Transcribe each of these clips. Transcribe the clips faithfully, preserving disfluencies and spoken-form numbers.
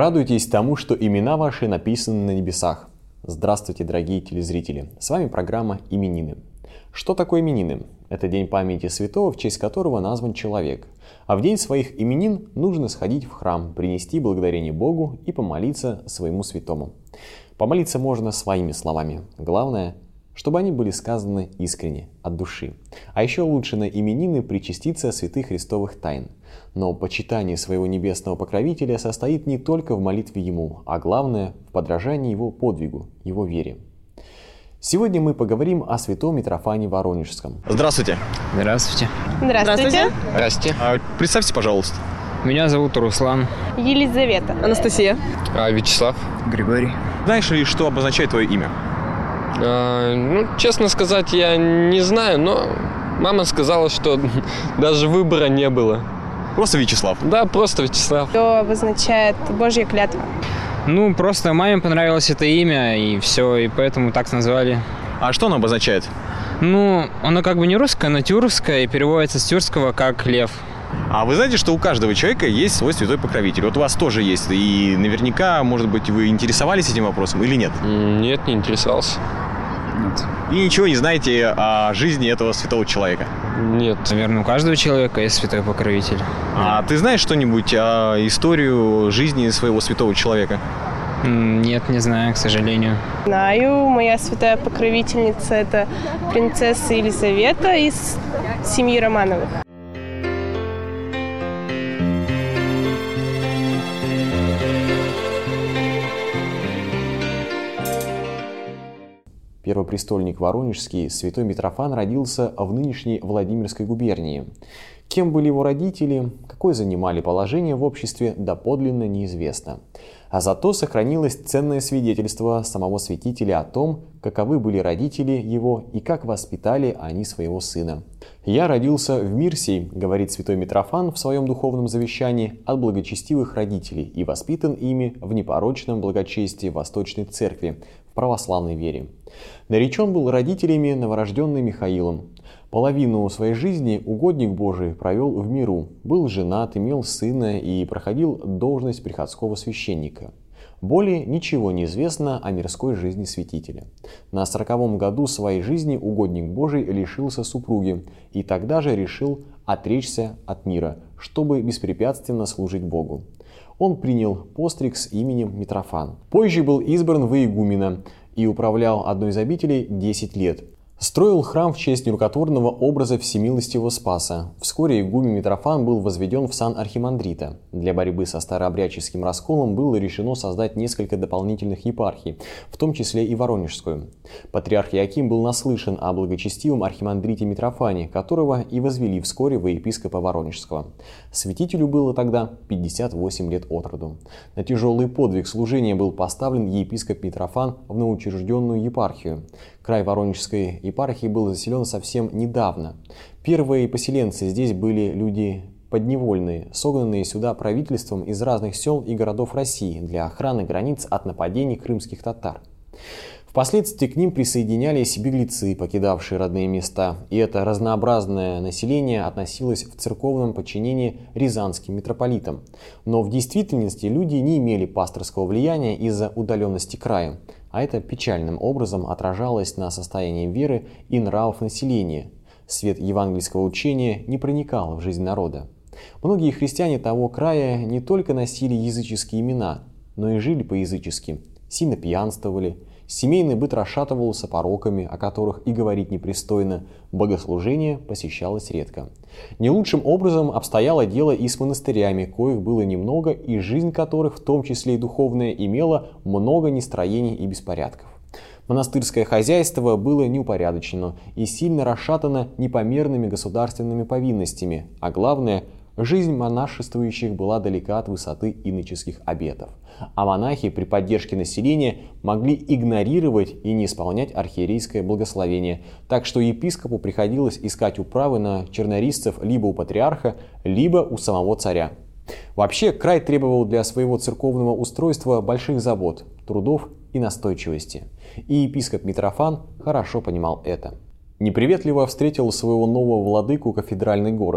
Радуйтесь тому, что имена ваши написаны на небесах. Здравствуйте, дорогие телезрители! С вами программа «Именины». Что такое именины? Это день памяти святого, в честь которого назван человек. А в день своих именин нужно сходить в храм, принести благодарение Богу и помолиться своему святому. Помолиться можно своими словами. Главное, чтобы они были сказаны искренне, от души. А еще лучше на именины причаститься святых христовых тайн. Но почитание своего небесного покровителя состоит не только в молитве ему, а главное в подражании его подвигу, его вере. Сегодня мы поговорим о святом Митрофане Воронежском. Здравствуйте. Здравствуйте. Здравствуйте. Здравствуйте. А, представьте, пожалуйста. Меня зовут Руслан. Елизавета. Анастасия. А, Вячеслав. Григорий. Знаешь ли, что обозначает твое имя? А, ну, честно сказать, я не знаю, но мама сказала, что даже выбора не было. Просто Вячеслав? Да, просто Вячеслав. Что обозначает Божья клятва? Ну, просто маме понравилось это имя, и все, и поэтому так назвали. А что оно обозначает? Ну, оно как бы не русское, но тюркское, и переводится с тюркского как «лев». А вы знаете, что у каждого человека есть свой святой покровитель? Вот у вас тоже есть, и наверняка, может быть, вы интересовались этим вопросом или нет? Нет, не интересовался. Нет. И ничего не знаете о жизни этого святого человека? Нет. Наверное, у каждого человека есть святой покровитель. А ты знаешь что-нибудь о историю жизни своего святого человека? Нет, не знаю, к сожалению. Знаю, моя святая покровительница – это принцесса Елизавета из семьи Романовых. Первопрестольник Воронежский, святой Митрофан, родился в нынешней Владимирской губернии. Кем были его родители, какое занимали положение в обществе, доподлинно неизвестно. А зато сохранилось ценное свидетельство самого святителя о том, каковы были родители его и как воспитали они своего сына. «Я родился в мир сей, — говорит святой Митрофан в своем духовном завещании, — от благочестивых родителей и воспитан ими в непорочном благочестии Восточной Церкви, в православной вере. Наречен был родителями новорожденный Михаилом. Половину своей жизни угодник Божий провел в миру, был женат, имел сына и проходил должность приходского священника. Более ничего не известно о мирской жизни святителя. На сороковом году своей жизни угодник Божий лишился супруги и тогда же решил отречься от мира, чтобы беспрепятственно служить Богу. Он принял постриг с именем Митрофан. Позже был избран во игумена и управлял одной из обителей десять лет. Строил храм в честь нерукотворного образа Всемилостивого Спаса. Вскоре игумен Митрофан был возведен в сан архимандрита. Для борьбы со старообрядческим расколом было решено создать несколько дополнительных епархий, в том числе и Воронежскую. Патриарх Иоаким был наслышан о благочестивом архимандрите Митрофане, которого и возвели вскоре во епископа Воронежского. Святителю было тогда пятьдесят восемь лет от роду. На тяжелый подвиг служения был поставлен епископ Митрофан в новоучрежденную епархию. Край Воронежской епархии был заселен совсем недавно. Первые поселенцы здесь были люди подневольные, согнанные сюда правительством из разных сел и городов России для охраны границ от нападений крымских татар. Впоследствии к ним присоединялись беглецы, покидавшие родные места, и это разнообразное население относилось в церковном подчинении рязанским митрополитам. Но в действительности люди не имели пасторского влияния из-за удаленности края, а это печальным образом отражалось на состоянии веры и нравов населения. Свет евангельского учения не проникал в жизнь народа. Многие христиане того края не только носили языческие имена, но и жили по-язычески, сильно пьянствовали. Семейный быт расшатывался пороками, о которых и говорить непристойно, богослужение посещалось редко. Не лучшим образом обстояло дело и с монастырями, коих было немного, и жизнь которых, в том числе и духовная, имела много нестроений и беспорядков. Монастырское хозяйство было неупорядочено и сильно расшатано непомерными государственными повинностями, а главное – жизнь монашествующих была далека от высоты иноческих обетов, а монахи при поддержке населения могли игнорировать и не исполнять архиерейское благословение, так что епископу приходилось искать управы на чернорисцев либо у патриарха, либо у самого царя. Вообще, край требовал для своего церковного устройства больших забот, трудов и настойчивости, и епископ Митрофан хорошо понимал это. Неприветливо встретил своего нового владыку кафедральный город.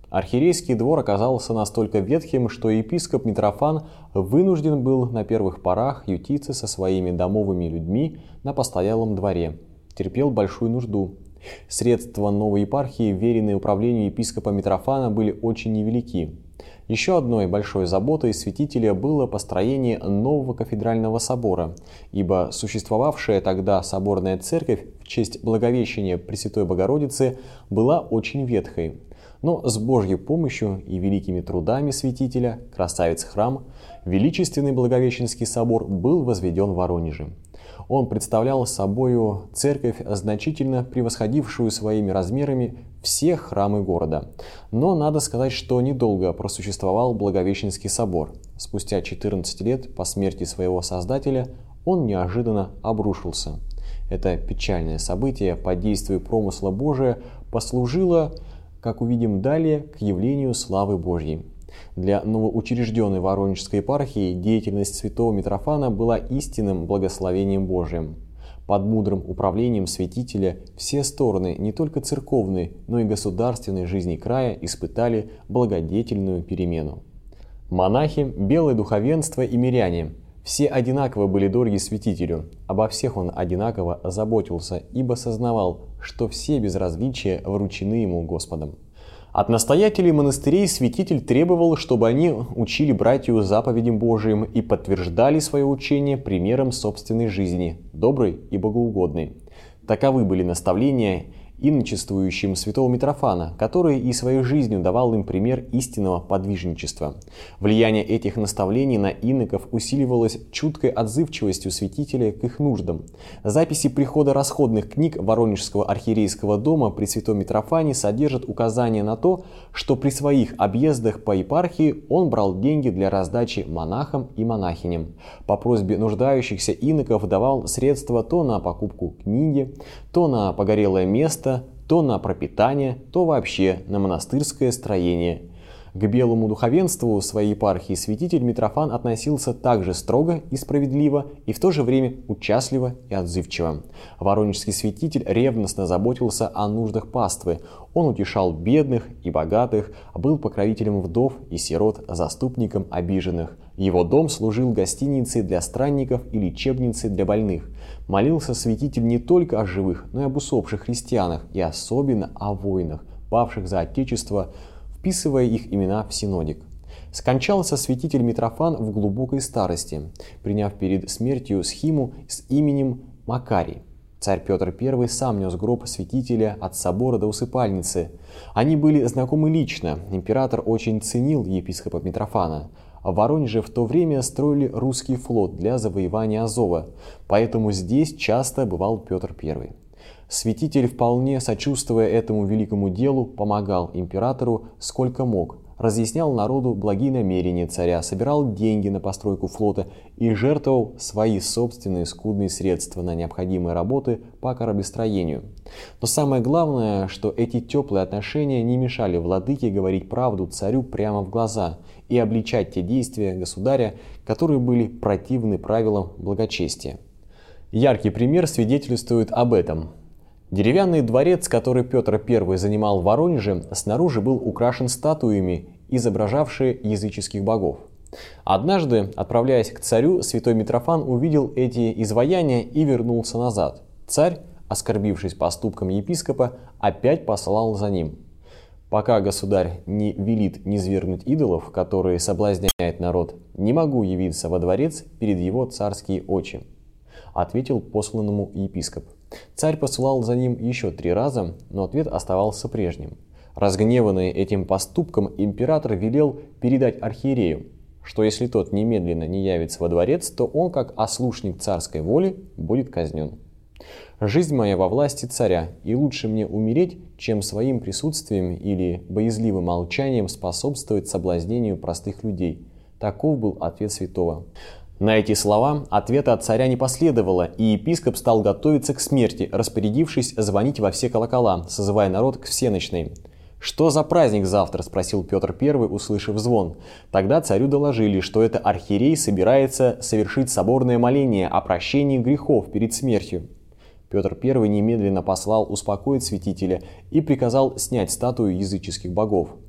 Архиерейский двор оказался настолько ветхим, что епископ Митрофан вынужден был на первых порах ютиться со своими домовыми людьми на постоялом дворе. Терпел большую нужду. Средства новой епархии, веренные управлению епископа Митрофана, были очень невелики. Еще одной большой заботой святителя было построение нового кафедрального собора, ибо существовавшая тогда соборная церковь в честь Благовещения Пресвятой Богородицы была очень ветхой. Но с Божьей помощью и великими трудами святителя, красавец-храм, величественный Благовещенский собор был возведен в Воронеже. Он представлял собою церковь, значительно превосходившую своими размерами все храмы города. Но надо сказать, что недолго просуществовал Благовещенский собор. Спустя четырнадцать лет по смерти своего создателя он неожиданно обрушился. Это печальное событие под действием промысла Божия послужило, как увидим далее, к явлению славы Божьей. Для новоучрежденной Воронежской епархии деятельность святого Митрофана была истинным благословением Божиим. Под мудрым управлением святителя все стороны не только церковной, но и государственной жизни края испытали благодетельную перемену. Монахи, белое духовенство и миряне – все одинаково были дороги святителю. Обо всех он одинаково заботился, ибо сознавал, что все без различия вручены ему Господом. От настоятелей монастырей святитель требовал, чтобы они учили братью заповедям Божиим и подтверждали свое учение примером собственной жизни, доброй и богоугодной. Таковы были наставления иночествующим святого Митрофана, который и своей жизнью давал им пример истинного подвижничества. Влияние этих наставлений на иноков усиливалось чуткой отзывчивостью святителя к их нуждам. Записи прихода расходных книг Воронежского архиерейского дома при святом Митрофане содержат указания на то, что при своих объездах по епархии он брал деньги для раздачи монахам и монахиням. По просьбе нуждающихся иноков давал средства то на покупку книги, то на погорелое место, то на пропитание, то вообще на монастырское строение. К белому духовенству своей епархии святитель Митрофан относился также строго и справедливо, и в то же время участливо и отзывчиво. Воронежский святитель ревностно заботился о нуждах паствы. Он утешал бедных и богатых, был покровителем вдов и сирот, заступником обиженных. Его дом служил гостиницей для странников и лечебницей для больных. Молился святитель не только о живых, но и об усопших христианах, и особенно о воинах, павших за Отечество, вписывая их имена в синодик. Скончался святитель Митрофан в глубокой старости, приняв перед смертью схиму с именем Макарий. Царь Петр Первый сам нес гроб святителя от собора до усыпальницы. Они были знакомы лично, император очень ценил епископа Митрофана. В Воронеже в то время строили русский флот для завоевания Азова, поэтому здесь часто бывал Петр Первый. Святитель, вполне сочувствуя этому великому делу, помогал императору сколько мог, разъяснял народу благие намерения царя, собирал деньги на постройку флота и жертвовал свои собственные скудные средства на необходимые работы по кораблестроению. Но самое главное, что эти теплые отношения не мешали владыке говорить правду царю прямо в глаза и обличать те действия государя, которые были противны правилам благочестия. Яркий пример свидетельствует об этом. Деревянный дворец, который Петр Первый занимал в Воронеже, снаружи был украшен статуями, изображавшие языческих богов. Однажды, отправляясь к царю, святой Митрофан увидел эти изваяния и вернулся назад. Царь, оскорбившись поступком епископа, опять послал за ним. «Пока государь не велит низвергнуть идолов, которые соблазняют народ, не могу явиться во дворец перед его царские очи», ответил посланному епископ. Царь посылал за ним еще три раза, но ответ оставался прежним. Разгневанный этим поступком, император велел передать архиерею, что если тот немедленно не явится во дворец, то он, как ослушник царской воли, будет казнен. «Жизнь моя во власти царя, и лучше мне умереть, чем своим присутствием или боязливым молчанием способствовать соблазнению простых людей». Таков был ответ святого. На эти слова ответа от царя не последовало, и епископ стал готовиться к смерти, распорядившись звонить во все колокола, созывая народ к всенощной. «Что за праздник завтра?» – спросил Петр Первый, услышав звон. Тогда царю доложили, что это архиерей собирается совершить соборное моление о прощении грехов перед смертью. Петр Первый немедленно послал успокоить святителя и приказал снять статую языческих богов.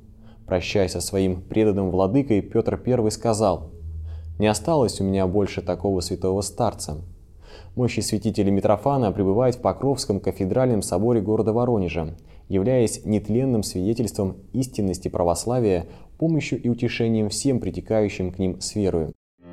Прощаясь со своим преданным владыкой, Петр Первый сказал: «Не осталось у меня больше такого святого старца». Мощи святителя Митрофана пребывает в Покровском кафедральном соборе города Воронежа, являясь нетленным свидетельством истинности православия, помощью и утешением всем притекающим к ним с верою.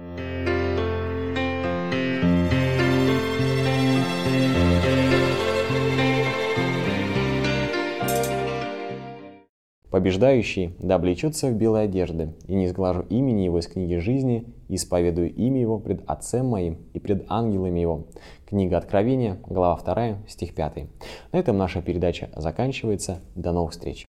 Побеждающий да облечется в белые одежды, и не сглажу имени его из книги жизни, и исповедую имя его пред Отцем моим и пред ангелами его». Книга Откровения, глава вторая, стих пятый. На этом наша передача заканчивается. До новых встреч.